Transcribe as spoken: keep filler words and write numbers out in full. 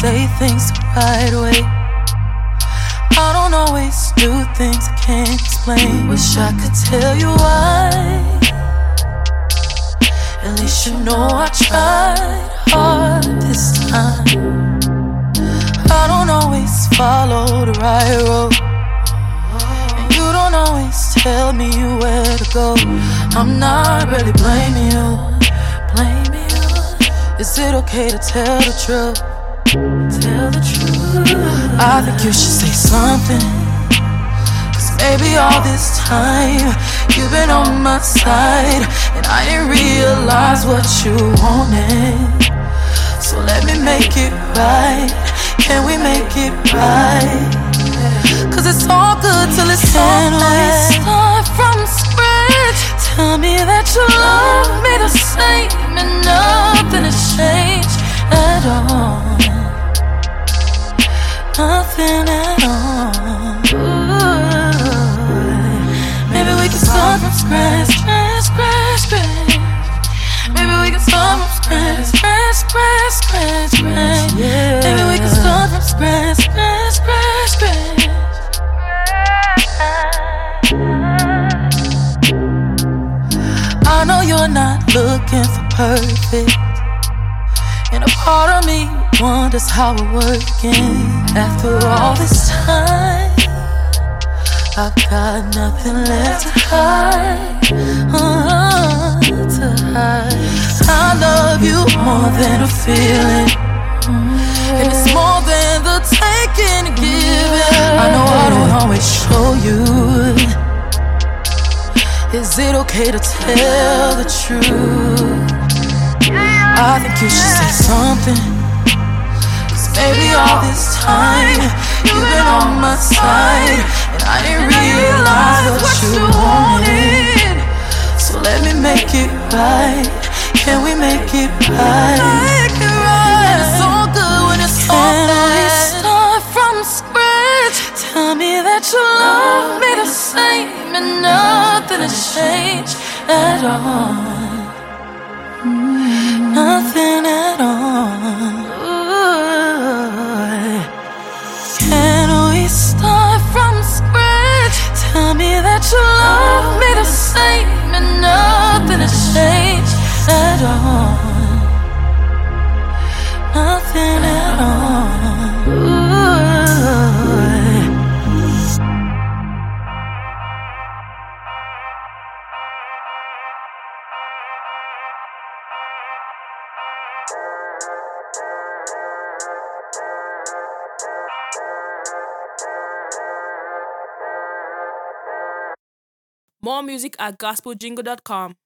say things the right way. I don't always do things I can't explain. Wish I could tell you why. At least you know I tried hard this time. I don't always follow the right road, and you don't always tell me where to go. I'm not really blaming you, blaming you. Is it okay to tell the truth? Tell the truth. I think you should say something, cause maybe all this time you've been on my side, and I didn't realize what you wanted. So let me make it right. Can we make it right? Cause it's all good till it's all bad. Start from scratch. Tell me that you love me the same, and nothing has changed at all. Nothing at all. Ooh. Maybe we can start from scratch, scratch, scratch, scratch. Maybe we can start from scratch, scratch, scratch, scratch, scratch. Maybe we can start from scratch, scratch, scratch, scratch. I know you're not looking for perfect, and a part of me wonders how we're working. After all this time, I've got nothing left to hide, uh, to hide. I love you more than a feeling, and it's more than the taking and giving. I know I don't always show you. Is it okay to tell the truth? I think you should say something, cause maybe all this time you've been on my side, and I didn't realize what you wanted. So let me make it right. Can we make it right? Make it right. And it's all good when it's all bad. Can we start from scratch? Tell me that you love me the same, and nothing has changed at all. Nothing at all. Ooh. Can we start from scratch? Tell me that you love me the same, and nothing has changed at all. Nothing at all. Ooh. More music at gospel jingle dot com.